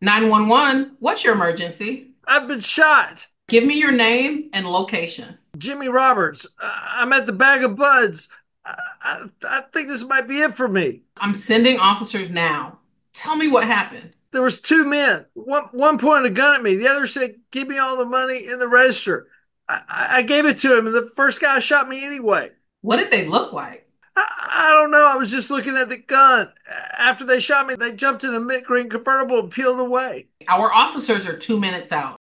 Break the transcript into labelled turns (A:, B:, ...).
A: 911, what's your emergency?
B: I've been shot.
A: Give me your name and location.
B: Jimmy Roberts. I'm at the Bag of Buds. I think this might be it for me.
A: I'm sending officers now. Tell me what happened.
B: There was two men. One pointed a gun at me. The other said, "Give me all the money in the register." I gave it to him, and the first guy shot me anyway.
A: What did they look like?
B: I don't know. I was just looking at the gun. After they shot me, they jumped in a mint green convertible and peeled away.
A: Our officers are 2 minutes out.